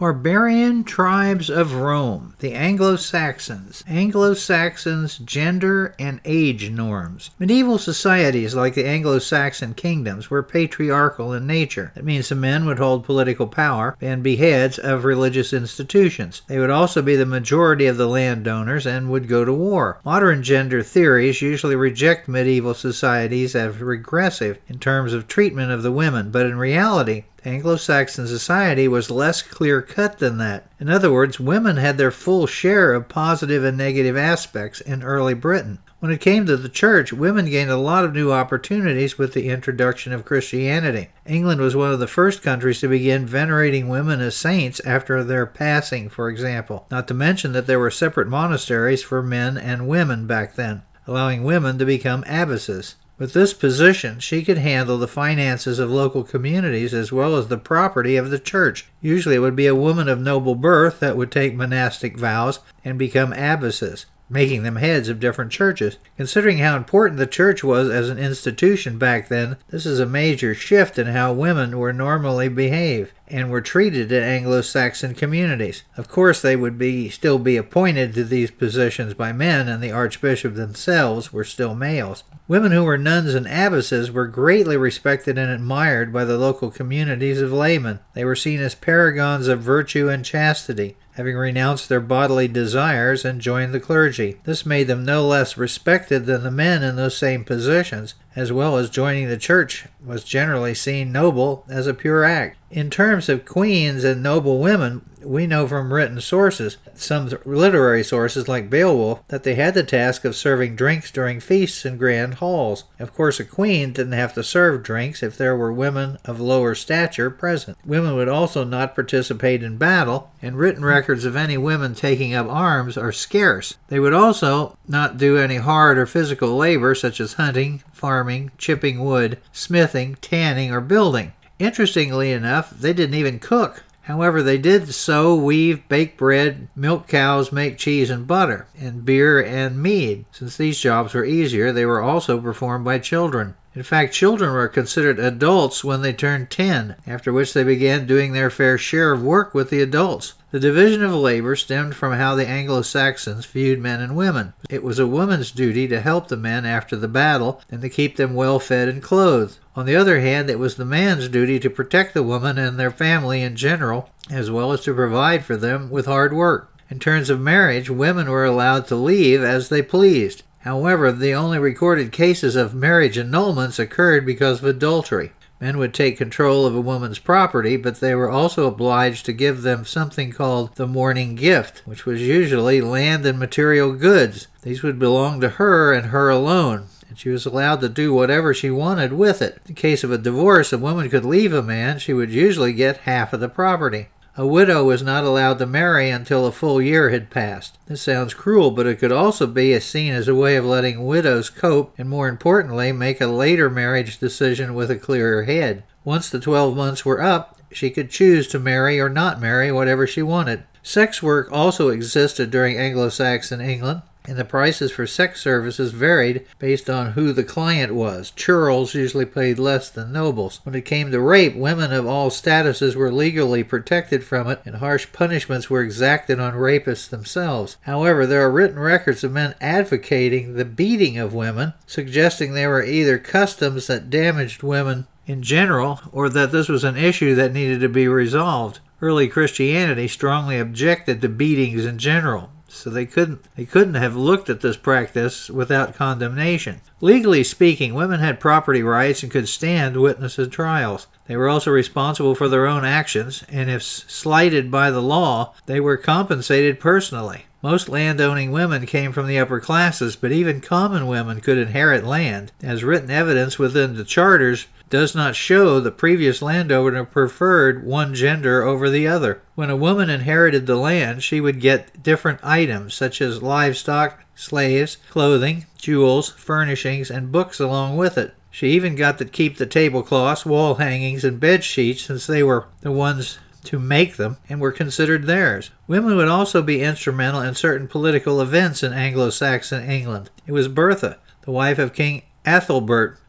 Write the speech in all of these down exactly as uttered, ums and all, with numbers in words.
Barbarian tribes of Rome, the Anglo-Saxons. Anglo-Saxons' gender and age norms. Medieval societies like the Anglo-Saxon kingdoms were patriarchal in nature. That means the men would hold political power and be heads of religious institutions. They would also be the majority of the landowners and would go to war. Modern gender theories usually reject medieval societies as regressive in terms of treatment of the women, but in reality, Anglo-Saxon society was less clear-cut than that. In other words, women had their full share of positive and negative aspects in early Britain. When it came to the church, women gained a lot of new opportunities with the introduction of Christianity. England was one of the first countries to begin venerating women as saints after their passing, for example. Not to mention that there were separate monasteries for men and women back then, allowing women to become abbesses. With this position, she could handle the finances of local communities as well as the property of the church. Usually it would be a woman of noble birth that would take monastic vows and become abbesses, making them heads of different churches. Considering how important the church was as an institution back then, this is a major shift in how women were normally behaved and were treated in Anglo-Saxon communities. Of course, they would be still be appointed to these positions by men, and the archbishop themselves were still males. Women who were nuns and abbesses were greatly respected and admired by the local communities of laymen. They were seen as paragons of virtue and chastity, having renounced their bodily desires and joined the clergy. This made them no less respected than the men in those same positions, as well as joining the church was generally seen noble as a pure act. In terms of queens and noble women, we know from written sources, some literary sources like Beowulf, that they had the task of serving drinks during feasts and grand halls. Of course, a queen didn't have to serve drinks if there were women of lower stature present. Women would also not participate in battle, and written records of any women taking up arms are scarce. They would also not do any hard or physical labor such as hunting, farming, chipping wood, smithing, tanning, or building. Interestingly enough, they didn't even cook. However, they did sew, weave, bake bread, milk cows, make cheese and butter, and beer and mead. Since these jobs were easier, they were also performed by children. In fact, children were considered adults when they turned ten, after which they began doing their fair share of work with the adults. The division of labor stemmed from how the Anglo-Saxons viewed men and women. It was a woman's duty to help the men after the battle and to keep them well fed and clothed. On the other hand, it was the man's duty to protect the woman and their family in general, as well as to provide for them with hard work. In terms of marriage, women were allowed to leave as they pleased. However, the only recorded cases of marriage annulments occurred because of adultery. Men would take control of a woman's property, but they were also obliged to give them something called the morning gift, which was usually land and material goods. These would belong to her and her alone, and she was allowed to do whatever she wanted with it. In case of a divorce, a woman could leave a man. She would usually get half of the property. A widow was not allowed to marry until a full year had passed. This sounds cruel, but it could also be seen as a way of letting widows cope and, more importantly, make a later marriage decision with a clearer head. Once the twelve months were up, she could choose to marry or not marry, whatever she wanted. Sex work also existed during Anglo-Saxon England, and the prices for sex services varied based on who the client was. Churls usually paid less than nobles. When it came to rape, women of all statuses were legally protected from it, and harsh punishments were exacted on rapists themselves. However, there are written records of men advocating the beating of women, suggesting they were either customs that damaged women in general, or that this was an issue that needed to be resolved. Early Christianity strongly objected to beatings in general, so they couldn't they couldn't have looked at this practice without condemnation. Legally speaking, women had property rights and could stand witness at trials. They were also responsible for their own actions, and if slighted by the law, they were compensated personally. Most landowning women came from the upper classes, but even common women could inherit land, as written evidence within the charters does not show the previous landowner preferred one gender over the other. When a woman inherited the land, she would get different items such as livestock, slaves, clothing, jewels, furnishings, and books along with it. She even got to keep the tablecloths, wall hangings, and bed sheets since they were the ones to make them and were considered theirs. Women would also be instrumental in certain political events in Anglo-Saxon England. It was Bertha, the wife of King Ethelbert,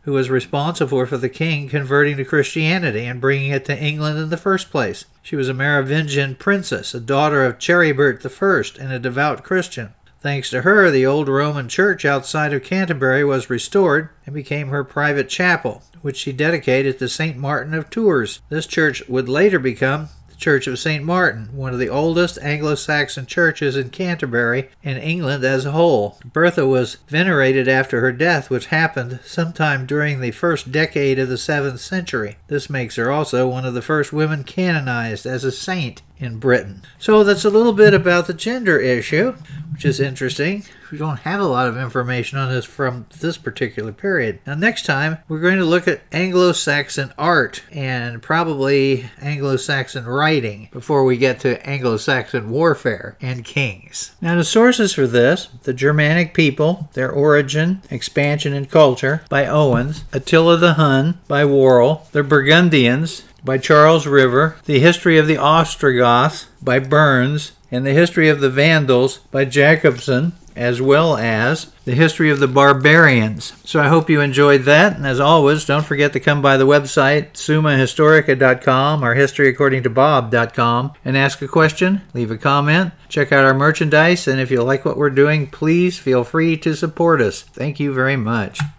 who was responsible for the king converting to Christianity and bringing it to England in the first place. She was a Merovingian princess, a daughter of Charibert the First, and a devout Christian. Thanks to her, the old Roman church outside of Canterbury was restored and became her private chapel, which she dedicated to Saint Martin of Tours. This church would later become the Church of Saint Martin, one of the oldest Anglo-Saxon churches in Canterbury and England as a whole. Bertha was venerated after her death, which happened sometime during the first decade of the seventh century. This makes her also one of the first women canonized as a saint in Britain. So that's a little bit about the gender issue, which is interesting. We don't have a lot of information on this from this particular period. Now next time, we're going to look at Anglo-Saxon art and probably Anglo-Saxon writing before we get to Anglo-Saxon warfare and kings. Now the sources for this: The Germanic People, Their Origin, Expansion and Culture by Owens, Attila the Hun by Worrell, The Burgundians by Charles River, The History of the Ostrogoths by Burns, and The History of the Vandals by Jacobson, as well as The History of the Barbarians. So I hope you enjoyed that, and as always, don't forget to come by the website summa historica dot com or history according to bob dot com and ask a question, leave a comment, check out our merchandise, and if you like what we're doing, please feel free to support us. Thank you very much.